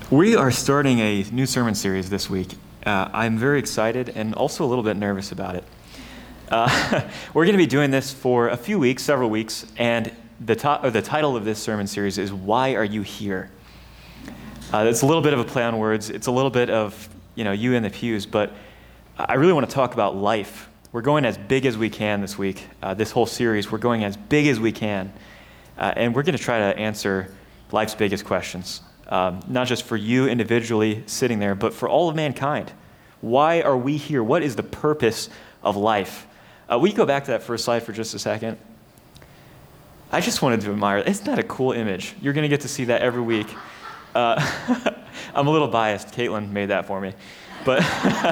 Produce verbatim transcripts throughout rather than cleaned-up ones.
We are starting a new sermon series this week. Uh, I'm very excited and also a little bit nervous about it. Uh, we're going to be doing this for a few weeks, several weeks, and the, to- or the title of this sermon series is Why Are You Here? Uh, it's a little bit of a play on words. It's a little bit of, you know, you in the pews, but I really want to talk about life. We're going as big as we can this week. Uh, this whole series, we're going as big as we can, uh, and we're going to try to answer life's biggest questions. Um, not just for you individually sitting there, but for all of mankind. Why are we here? What is the purpose of life? Uh, will you go back to that first slide for just a second? I just wanted to admire, isn't that a cool image? You're going to get to see that every week. Uh, I'm a little biased. Caitlin made that for me. But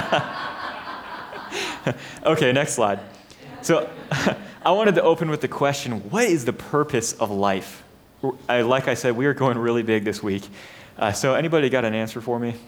okay, next slide. So I wanted to open with the question, what is the purpose of life? I, like I said, we are going really big this week. Uh, so anybody got an answer for me?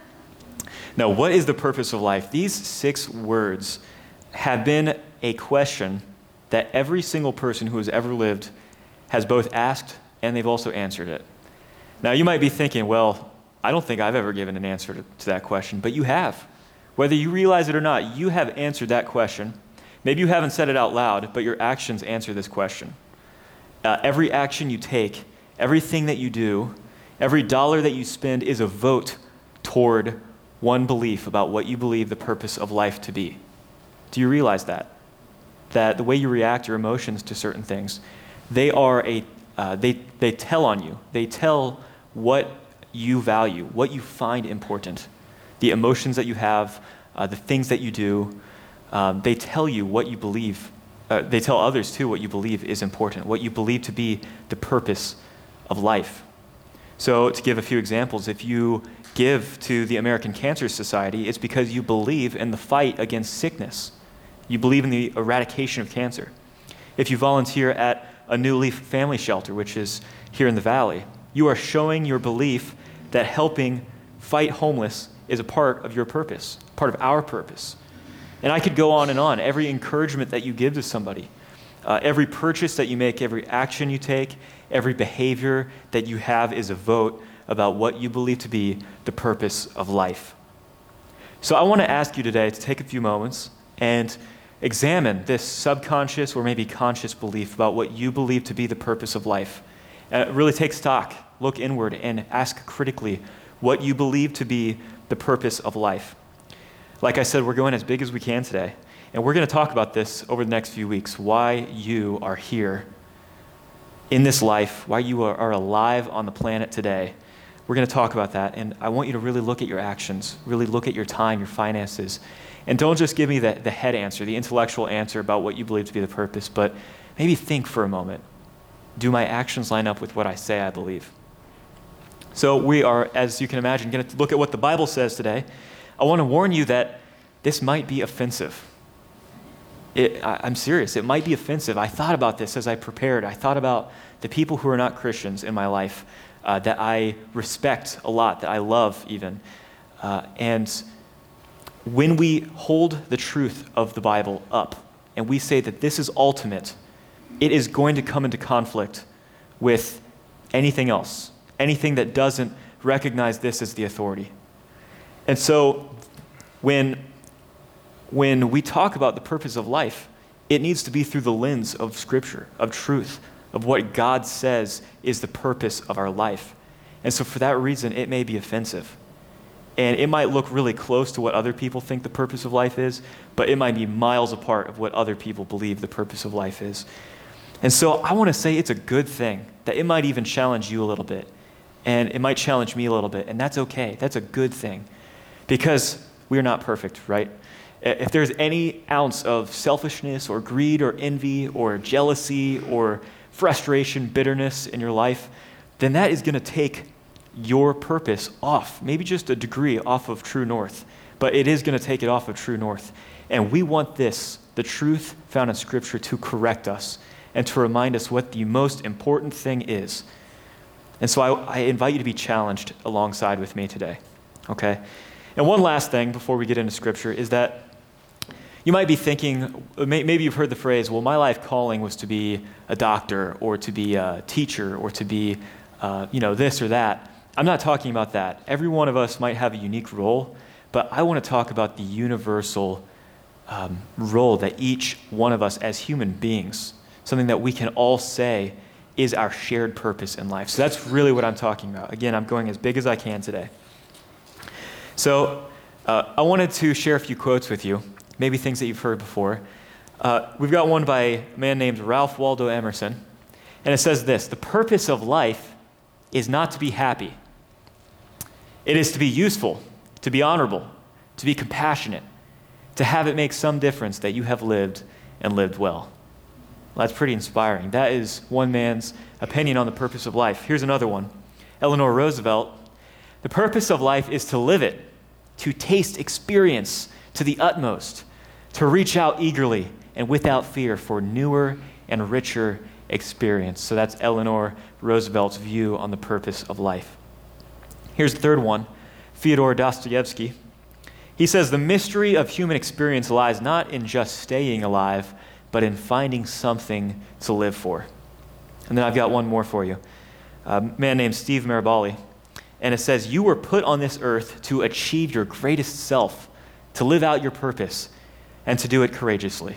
Now, what is the purpose of life? These six words have been a question that every single person who has ever lived has both asked and they've also answered it. Now, you might be thinking, well, I don't think I've ever given an answer to, to that question, but you have. Whether you realize it or not, you have answered that question. Maybe you haven't said it out loud, but your actions answer this question. Uh, every action you take, everything that you do, every dollar that you spend is a vote toward one belief about what you believe the purpose of life to be. Do you realize that? That the way you react, your emotions to certain things, they are a, uh, they, they tell on you. They tell what you value, what you find important. The emotions that you have, uh, the things that you do, um, they tell you what you believe. Uh, they tell others, too, what you believe is important, what you believe to be the purpose of life. So to give a few examples, if you give to the American Cancer Society, it's because you believe in the fight against sickness. You believe in the eradication of cancer. If you volunteer at a New Leaf Family Shelter, which is here in the Valley, you are showing your belief that helping fight homeless is a part of your purpose, part of our purpose. And I could go on and on. Every encouragement that you give to somebody, uh, every purchase that you make, every action you take, every behavior that you have is a vote about what you believe to be the purpose of life. So I want to ask you today to take a few moments and examine this subconscious or maybe conscious belief about what you believe to be the purpose of life. Uh, really take stock, look inward, and ask critically what you believe to be the purpose of life. Like I said, we're going as big as we can today. And we're going to talk about this over the next few weeks, why you are here in this life, why you are, are alive on the planet today. We're going to talk about that. And I want you to really look at your actions, really look at your time, your finances. And don't just give me the, the head answer, the intellectual answer about what you believe to be the purpose, but maybe think for a moment. Do my actions line up with what I say I believe? So we are, as you can imagine, going to look at what the Bible says today. I want to warn you that this might be offensive. It, I, I'm serious. It might be offensive. I thought about this as I prepared. I thought about the people who are not Christians in my life uh, that I respect a lot, that I love even. Uh, and when we hold the truth of the Bible up and we say that this is ultimate, it is going to come into conflict with anything else, anything that doesn't recognize this as the authority. And so when, when we talk about the purpose of life, it needs to be through the lens of Scripture, of truth, of what God says is the purpose of our life. And so for that reason, it may be offensive. And it might look really close to what other people think the purpose of life is, but it might be miles apart of what other people believe the purpose of life is. And so I want to say it's a good thing, that it might even challenge you a little bit. And it might challenge me a little bit, and that's okay. That's a good thing. Because we're not perfect, right? If there's any ounce of selfishness or greed or envy or jealousy or frustration, bitterness in your life, then that is going to take your purpose off, maybe just a degree off of true north, but it is going to take it off of true north. And we want this, the truth found in Scripture, to correct us and to remind us what the most important thing is. And so I, I invite you to be challenged alongside with me today, okay? And one last thing before we get into Scripture is that you might be thinking, maybe you've heard the phrase, well, my life calling was to be a doctor or to be a teacher or to be, uh, you know, this or that. I'm not talking about that. Every one of us might have a unique role, but I want to talk about the universal um, role that each one of us as human beings, something that we can all say is our shared purpose in life. So that's really what I'm talking about. Again, I'm going as big as I can today. So uh, I wanted to share a few quotes with you, maybe things that you've heard before. Uh, we've got one by a man named Ralph Waldo Emerson, and it says this: "The purpose of life is not to be happy. It is to be useful, to be honorable, to be compassionate, to have it make some difference that you have lived and lived well." Well, that's pretty inspiring. That is one man's opinion on the purpose of life. Here's another one. Eleanor Roosevelt: "The purpose of life is to live it, to taste experience to the utmost, to reach out eagerly and without fear for newer and richer experience." So that's Eleanor Roosevelt's view on the purpose of life. Here's the third one, Fyodor Dostoevsky. He says, "The mystery of human experience lies not in just staying alive, but in finding something to live for." And then I've got one more for you. A man named Steve Maraboli. And it says, "You were put on this earth to achieve your greatest self, to live out your purpose, and to do it courageously."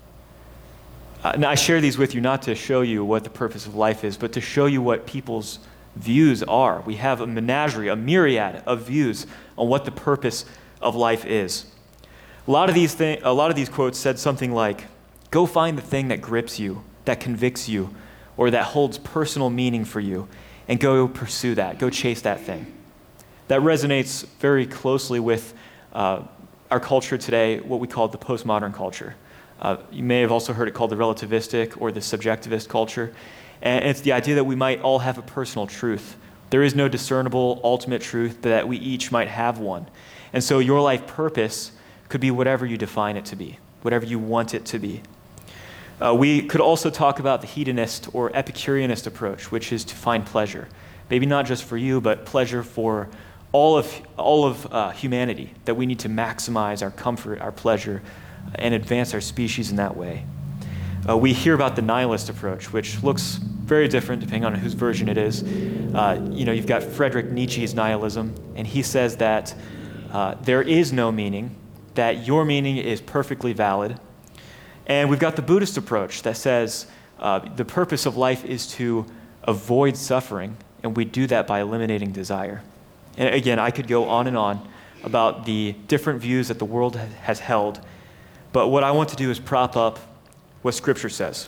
Uh, now, I share these with you not to show you what the purpose of life is, but to show you what people's views are. We have a menagerie, a myriad of views on what the purpose of life is. A lot of these thi- a lot of these quotes said something like, "Go find the thing that grips you, that convicts you, or that holds personal meaning for you, and go pursue that. Go chase that thing." That resonates very closely with uh, our culture today, what we call the postmodern culture. Uh, you may have also heard it called the relativistic or the subjectivist culture. And it's the idea that we might all have a personal truth. There is no discernible ultimate truth, but that we each might have one. And so your life purpose could be whatever you define it to be, whatever you want it to be. Uh, we could also talk about the hedonist or Epicureanist approach, which is to find pleasure. Maybe not just for you, but pleasure for all of all of uh, humanity, that we need to maximize our comfort, our pleasure, and advance our species in that way. Uh, we hear about the nihilist approach, which looks very different depending on whose version it is. Uh, you know, you've got Friedrich Nietzsche's nihilism, and he says that uh, there is no meaning, that your meaning is perfectly valid. And we've got the Buddhist approach that says uh, the purpose of life is to avoid suffering, and we do that by eliminating desire. And again, I could go on and on about the different views that the world has held, but what I want to do is prop up what Scripture says.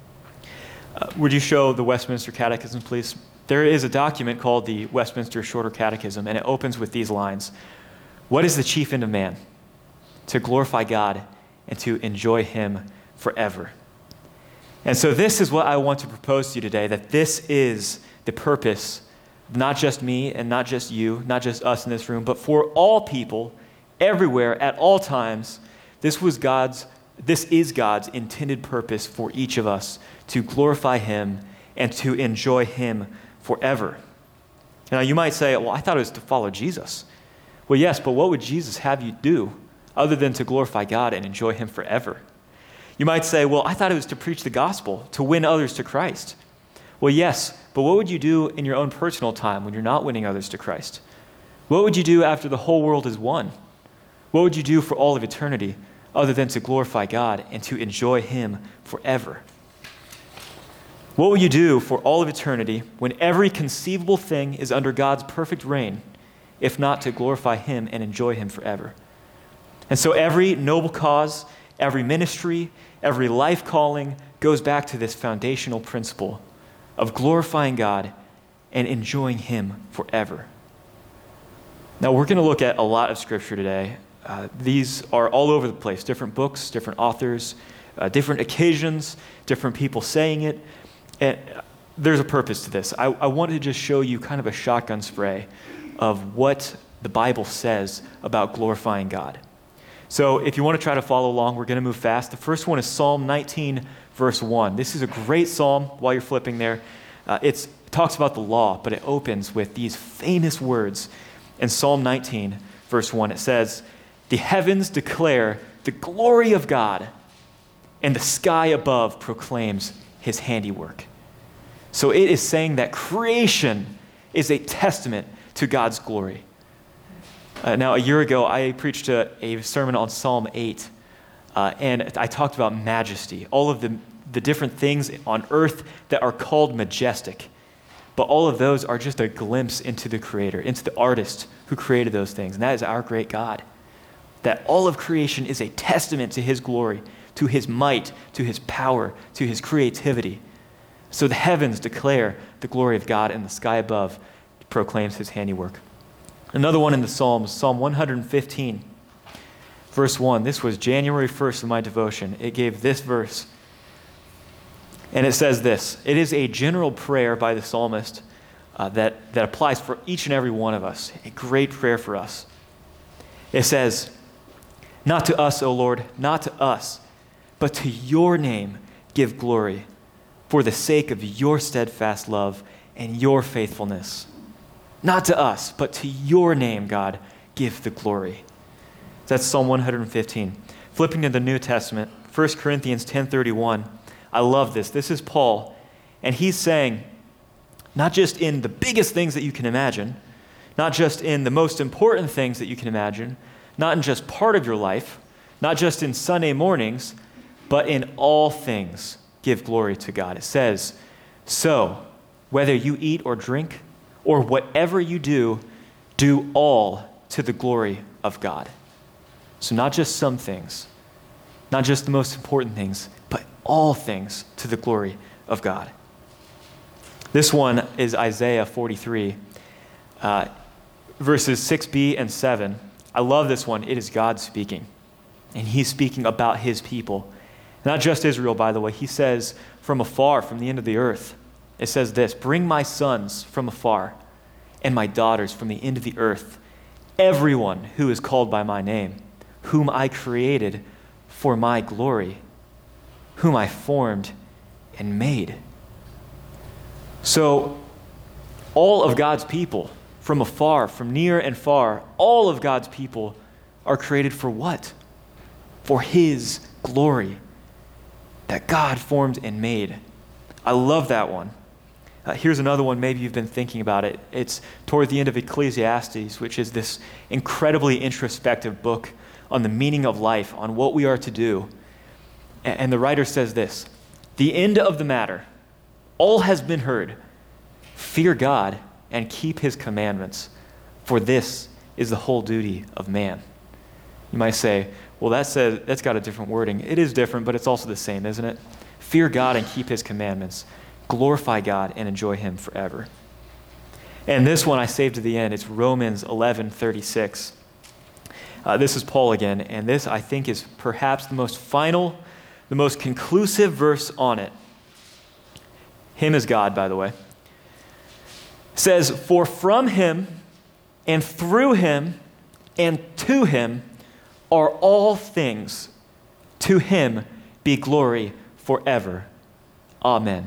Uh, would you show the Westminster Catechism, please? There is a document called the Westminster Shorter Catechism, and it opens with these lines: "What is the chief end of man? To glorify God and to enjoy Him forever." And so this is what I want to propose to you today, that this is the purpose of not just me and not just you, not just us in this room, but for all people, everywhere, at all times. This was God's, this is God's intended purpose for each of us, to glorify Him and to enjoy Him forever. Now you might say, well, I thought it was to follow Jesus. Well, yes, but what would Jesus have you do other than to glorify God and enjoy Him forever? You might say, well, I thought it was to preach the gospel, to win others to Christ. Well, yes, but what would you do in your own personal time when you're not winning others to Christ? What would you do after the whole world is won? What would you do for all of eternity other than to glorify God and to enjoy Him forever? What will you do for all of eternity when every conceivable thing is under God's perfect reign, if not to glorify Him and enjoy Him forever? And so every noble cause, every ministry, every life calling goes back to this foundational principle of glorifying God and enjoying Him forever. Now, we're going to look at a lot of Scripture today. Uh, these are all over the place, different books, different authors, uh, different occasions, different people saying it. And there's a purpose to this. I, I wanted to just show you kind of a shotgun spray of what the Bible says about glorifying God. So if you want to try to follow along, we're going to move fast. The first one is Psalm nineteen, verse one. This is a great psalm while you're flipping there. Uh, it's, it talks about the law, but it opens with these famous words. In Psalm nineteen, verse one, it says, "The heavens declare the glory of God, and the sky above proclaims His handiwork." So it is saying that creation is a testament to God's glory. Uh, now, a year ago, I preached a, a sermon on Psalm eight, uh, and I talked about majesty, all of the, the different things on earth that are called majestic. But all of those are just a glimpse into the Creator, into the artist who created those things, and that is our great God. That all of creation is a testament to his glory, to his might, to his power, to his creativity. So the heavens declare the glory of God, and the sky above proclaims his handiwork. Another one in the Psalms, Psalm one hundred fifteen, verse one. This was January first of my devotion. It gave this verse. And it says this: it is a general prayer by the psalmist uh, that, that applies for each and every one of us, a great prayer for us. It says, "Not to us, O Lord, not to us, but to your name give glory, for the sake of your steadfast love and your faithfulness." Not to us, but to your name, God, give the glory. That's Psalm one hundred fifteen. Flipping to the New Testament, First Corinthians ten thirty-one. I love this. This is Paul, and he's saying, not just in the biggest things that you can imagine, not just in the most important things that you can imagine, not in just part of your life, not just in Sunday mornings, but in all things give glory to God. It says, so whether you eat or drink or whatever you do, do all to the glory of God. So not just some things, not just the most important things, but all things to the glory of God. This one is Isaiah forty-three, uh, verses six b and seven. I love this one. It is God speaking, and he's speaking about his people. Not just Israel, by the way. He says, from afar, from the end of the earth, it says this: bring my sons from afar and my daughters from the end of the earth, everyone who is called by my name, whom I created for my glory, whom I formed and made. So all of God's people, from afar, from near and far, all of God's people are created for what? For his glory that God formed and made. I love that one. Uh, here's another one. Maybe you've been thinking about it. It's toward the end of Ecclesiastes, which is this incredibly introspective book on the meaning of life, on what we are to do. And, and the writer says this: the end of the matter, all has been heard. Fear God and keep his commandments, for this is the whole duty of man. You might say, well, that says, that's got a different wording. It is different, but it's also the same, isn't it? Fear God and keep his commandments. Glorify God and enjoy him forever. And this one I saved to the end. It's Romans eleven thirty-six. Uh, this is Paul again, and this I think is perhaps the most final, the most conclusive verse on it. Him is God, by the way. It says, for from him and through him and to him are all things. To him be glory forever. Amen.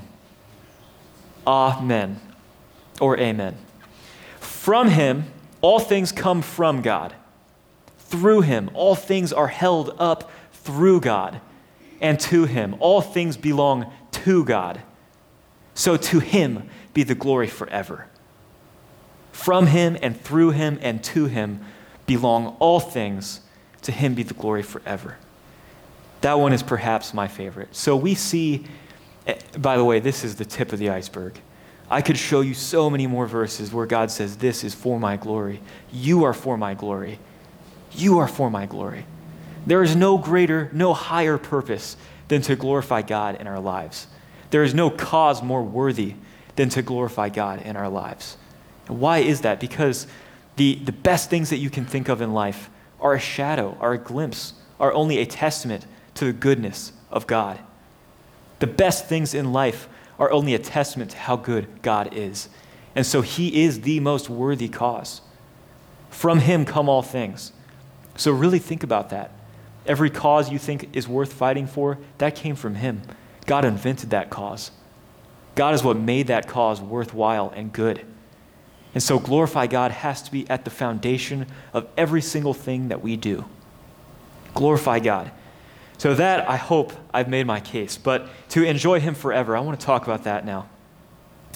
Amen. Or amen. From him, all things come from God. Through him, all things are held up through God. And to him, all things belong to God. So to him be the glory forever. From him and through him and to him belong all things. To him be the glory forever. That one is perhaps my favorite. So we see, by the way, this is the tip of the iceberg. I could show you so many more verses where God says, this is for my glory. You are for my glory. You are for my glory. There is no greater, no higher purpose than to glorify God in our lives. There is no cause more worthy than to glorify God in our lives. And why is that? Because the, the best things that you can think of in life are a shadow, are a glimpse, are only a testament to the goodness of God. The best things in life are only a testament to how good God is. And so he is the most worthy cause. From him come all things. So really think about that. Every cause you think is worth fighting for, that came from him. God invented that cause. God is what made that cause worthwhile and good. And so glorify God has to be at the foundation of every single thing that we do. Glorify God. So that, I hope I've made my case. But to enjoy him forever, I want to talk about that now.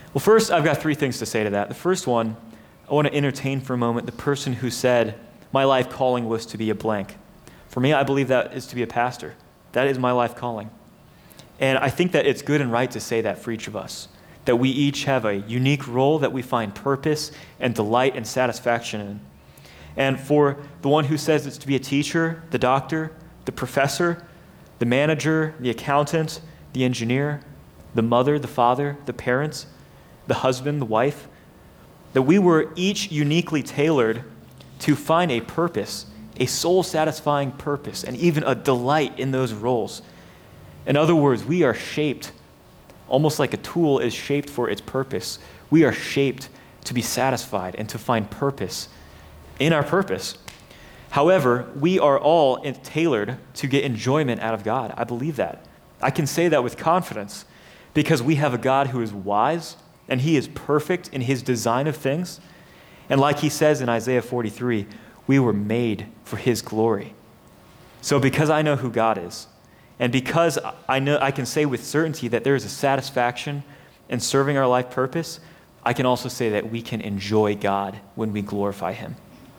Well, first, I've got three things to say to that. The first one, I want to entertain for a moment the person who said, my life calling was to be a blank. For me, I believe that is to be a pastor. That is my life calling. And I think that it's good and right to say that for each of us, that we each have a unique role that we find purpose and delight and satisfaction in. And for the one who says it's to be a teacher, the doctor, the professor, the manager, the accountant, the engineer, the mother, the father, the parents, the husband, the wife, that we were each uniquely tailored to find a purpose, a soul-satisfying purpose, and even a delight in those roles. In other words, we are shaped, almost like a tool is shaped for its purpose. We are shaped to be satisfied and to find purpose in our purpose. However, we are all tailored to get enjoyment out of God. I believe that. I can say that with confidence because we have a God who is wise and he is perfect in his design of things. And like he says in Isaiah forty-three, we were made for his glory. So because I know who God is, and because I know I can say with certainty that there is a satisfaction in serving our life purpose, I can also say that we can enjoy God when we glorify him.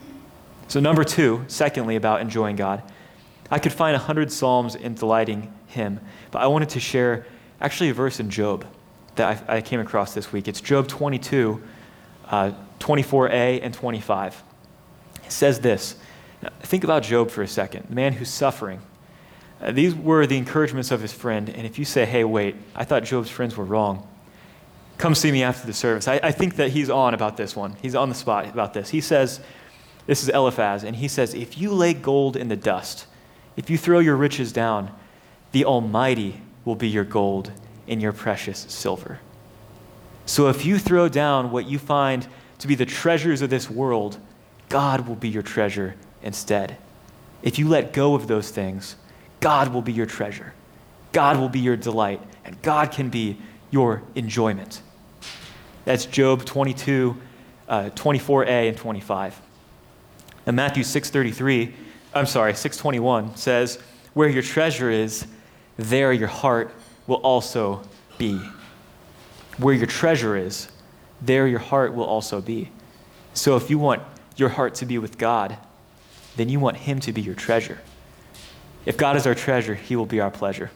So number two, secondly, about enjoying God, I could find a hundred psalms in delighting him, but I wanted to share actually a verse in Job that I, I came across this week. It's Job twenty-two, uh, twenty-four a and twenty-five. It says this. Now, think about Job for a second, the man who's suffering. Uh, these were the encouragements of his friend, and if you say, hey, wait, I thought Job's friends were wrong, come see me after the service. I, I think that he's on about this one. He's on the spot about this. He says, this is Eliphaz, and he says, if you lay gold in the dust, if you throw your riches down, the Almighty will be your gold and your precious silver. So if you throw down what you find to be the treasures of this world, God will be your treasure instead. If you let go of those things, God will be your treasure. God will be your delight, and God can be your enjoyment. That's Job twenty-two, uh, twenty-four a and twenty-five. And Matthew six thirty-three, I'm sorry, six twenty-one says, where your treasure is, there your heart will also be. Where your treasure is, there your heart will also be. So if you want your heart to be with God, then you want him to be your treasure. If God is our treasure, he will be our pleasure.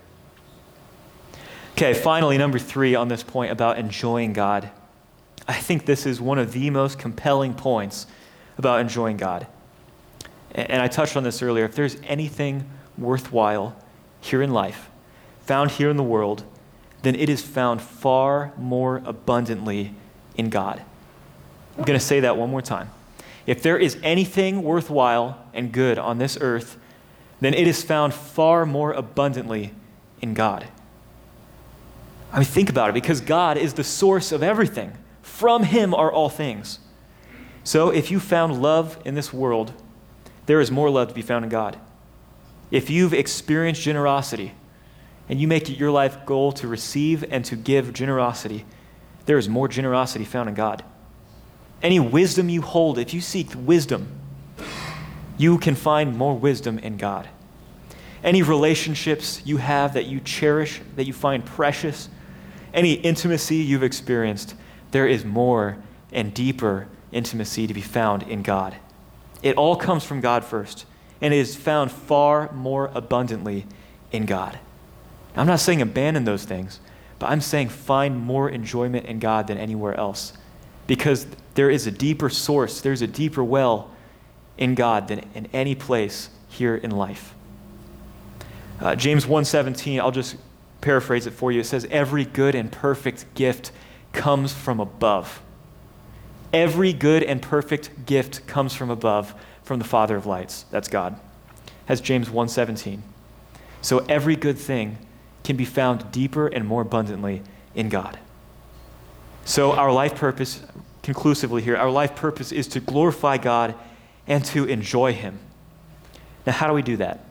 Okay, finally, number three on this point about enjoying God. I think this is one of the most compelling points about enjoying God. And I touched on this earlier. If there's anything worthwhile here in life, found here in the world, then it is found far more abundantly in God. I'm going to say that one more time. If there is anything worthwhile and good on this earth, then it is found far more abundantly in God. I mean, think about it, because God is the source of everything. From him are all things. So if you found love in this world, there is more love to be found in God. If you've experienced generosity and you make it your life goal to receive and to give generosity, there is more generosity found in God. Any wisdom you hold, if you seek wisdom, you can find more wisdom in God. Any relationships you have that you cherish, that you find precious, any intimacy you've experienced, there is more and deeper intimacy to be found in God. It all comes from God first, and it is found far more abundantly in God. I'm not saying abandon those things, but I'm saying find more enjoyment in God than anywhere else, because there is a deeper source, there's a deeper well in God than in any place here in life. Uh, James one seventeen, I'll just paraphrase it for you. It says, every good and perfect gift comes from above. Every good and perfect gift comes from above, from the Father of lights. That's God. That's James one seventeen. So every good thing can be found deeper and more abundantly in God. So our life purpose, conclusively here, our life purpose is to glorify God and to enjoy him. Now, how do we do that?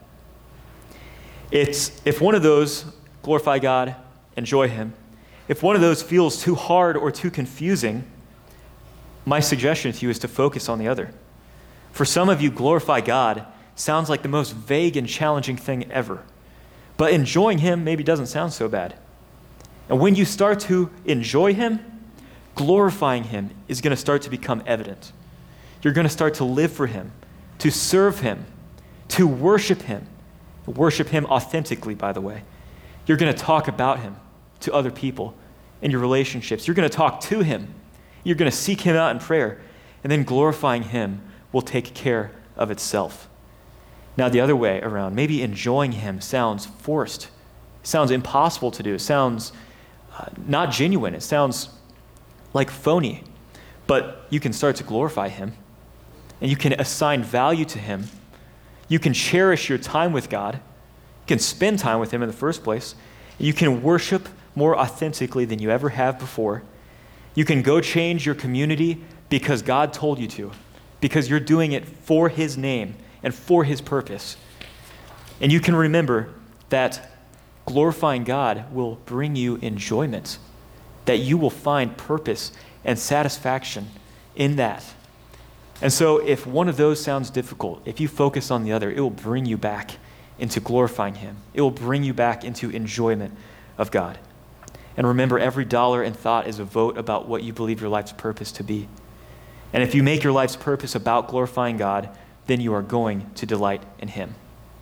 It's if one of those, glorify God, enjoy him, if one of those feels too hard or too confusing, my suggestion to you is to focus on the other. For some of you, glorify God sounds like the most vague and challenging thing ever. But enjoying him maybe doesn't sound so bad. And when you start to enjoy him, glorifying him is going to start to become evident. You're going to start to live for him, to serve him, to worship him. Worship him authentically, by the way. You're going to talk about him to other people in your relationships. You're going to talk to him. You're going to seek him out in prayer. And then glorifying him will take care of itself. Now, the other way around, maybe enjoying him sounds forced. It sounds impossible to do. It sounds uh, not genuine. It sounds like phony. But you can start to glorify him. And you can assign value to him. You can cherish your time with God. You can spend time with him in the first place. You can worship more authentically than you ever have before. You can go change your community because God told you to, because you're doing it for his name and for his purpose. And you can remember that glorifying God will bring you enjoyment, that you will find purpose and satisfaction in that. And so if one of those sounds difficult, if you focus on the other, it will bring you back into glorifying him. It will bring you back into enjoyment of God. And remember, every dollar and thought is a vote about what you believe your life's purpose to be. And if you make your life's purpose about glorifying God, then you are going to delight in him.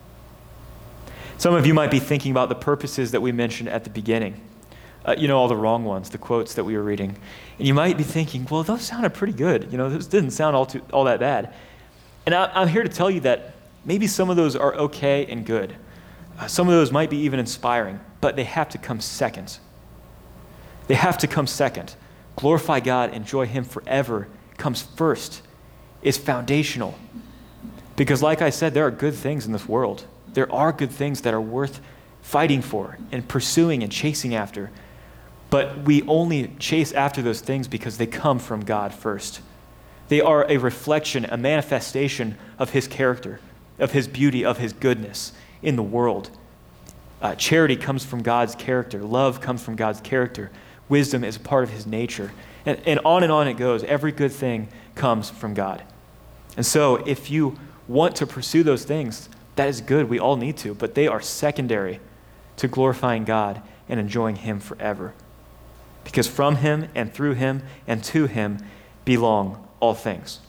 Some of you might be thinking about the purposes that we mentioned at the beginning. Uh, you know, all the wrong ones, the quotes that we were reading. And you might be thinking, well, those sounded pretty good. You know, those didn't sound all too, all that bad. And I, I'm here to tell you that maybe some of those are okay and good. Uh, some of those might be even inspiring, but they have to come second. They have to come second. Glorify God, enjoy him forever comes first. It's foundational. Because like I said, there are good things in this world. There are good things that are worth fighting for and pursuing and chasing after. But we only chase after those things because they come from God first. They are a reflection, a manifestation of his character, of his beauty, of his goodness in the world. Uh, charity comes from God's character. Love comes from God's character. Wisdom is a part of his nature. And, and on and on it goes. Every good thing comes from God. And so if you want to pursue those things, that is good. We all need to. But they are secondary to glorifying God and enjoying him forever. Because from him and through him and to him belong all things.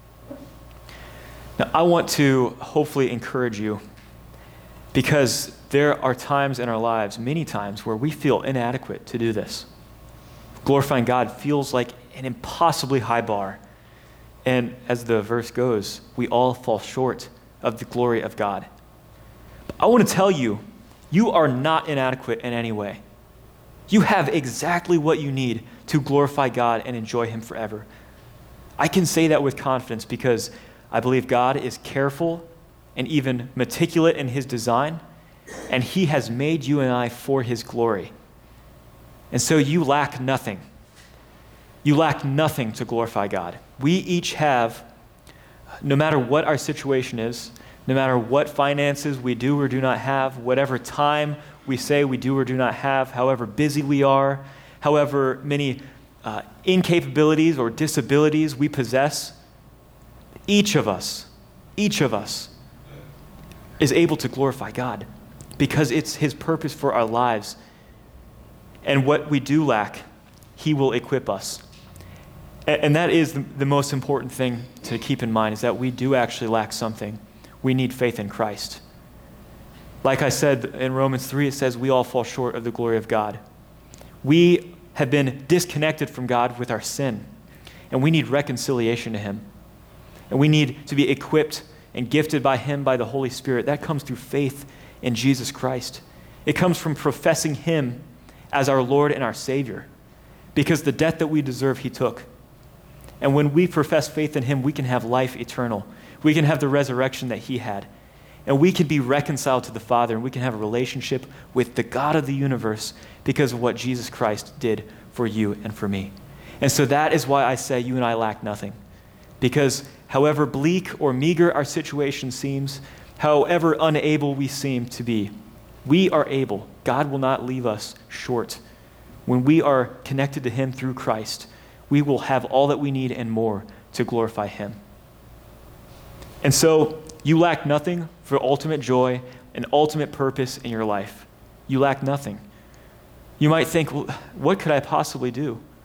Now, I want to hopefully encourage you, because there are times in our lives, many times, where we feel inadequate to do this. Glorifying God feels like an impossibly high bar. And as the verse goes, we all fall short of the glory of God. But I want to tell you, you are not inadequate in any way. You have exactly what you need to glorify God and enjoy him forever. I can say that with confidence because I believe God is careful and even meticulous in his design, and he has made you and I for his glory. And so you lack nothing. You lack nothing to glorify God. We each have, no matter what our situation is, no matter what finances we do or do not have, whatever time we say we do or do not have, however busy we are, however many uh, incapabilities or disabilities we possess, each of us, each of us is able to glorify God because it's his purpose for our lives. And what we do lack, he will equip us. And, and that is the, the most important thing to keep in mind, is that we do actually lack something. We need faith in Christ. Like I said in Romans three, it says we all fall short of the glory of God. We have been disconnected from God with our sin, and we need reconciliation to him. And we need to be equipped and gifted by him, by the Holy Spirit. That comes through faith in Jesus Christ. It comes from professing him as our Lord and our Savior, because the debt that we deserve, he took. And when we profess faith in him, we can have life eternal. We can have the resurrection that he had. And we can be reconciled to the Father, and we can have a relationship with the God of the universe because of what Jesus Christ did for you and for me. And so that is why I say you and I lack nothing. Because however bleak or meager our situation seems, however unable we seem to be, we are able. God will not leave us short. When we are connected to him through Christ, we will have all that we need and more to glorify him. And so you lack nothing for ultimate joy and ultimate purpose in your life. You lack nothing. You might think, well, what could I possibly do?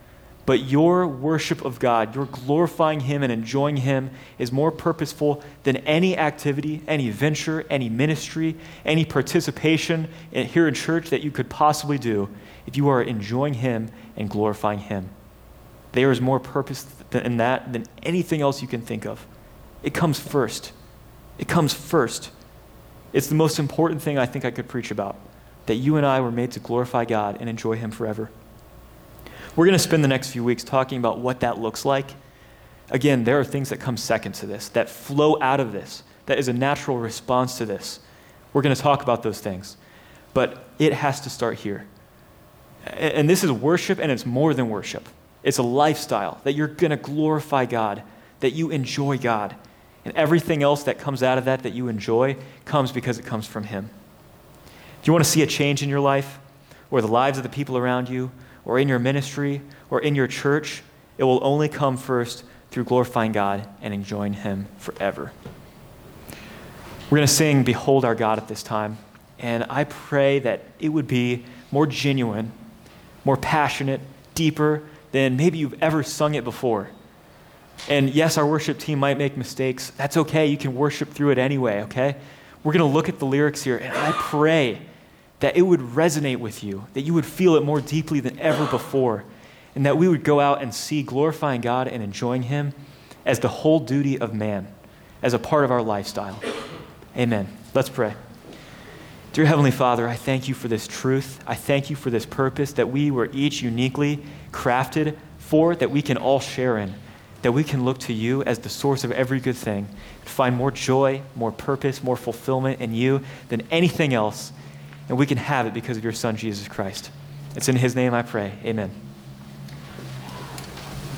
But your worship of God, your glorifying him and enjoying him is more purposeful than any activity, any venture, any ministry, any participation in, here in church that you could possibly do if you are enjoying him and glorifying him. There is more purpose in that than anything else you can think of. It comes first. It comes first. It's the most important thing I think I could preach about, that you and I were made to glorify God and enjoy him forever. We're going to spend the next few weeks talking about what that looks like. Again, there are things that come second to this, that flow out of this, that is a natural response to this. We're going to talk about those things. But it has to start here. And this is worship, and it's more than worship. It's a lifestyle, that you're going to glorify God, that you enjoy God. And everything else that comes out of that that you enjoy comes because it comes from him. Do you want to see a change in your life, or the lives of the people around you, or in your ministry, or in your church? It will only come first through glorifying God and enjoying him forever. We're going to sing Behold Our God at this time, and I pray that it would be more genuine, more passionate, deeper than maybe you've ever sung it before. And yes, our worship team might make mistakes. That's okay. You can worship through it anyway, okay? We're going to look at the lyrics here, and I pray that it would resonate with you, that you would feel it more deeply than ever before, and that we would go out and see glorifying God and enjoying him as the whole duty of man, as a part of our lifestyle. Amen. Let's pray. Dear Heavenly Father, I thank you for this truth. I thank you for this purpose that we were each uniquely crafted for, that we can all share in, that we can look to you as the source of every good thing, find more joy, more purpose, more fulfillment in you than anything else. And we can have it because of your Son, Jesus Christ. It's in his name I pray. Amen.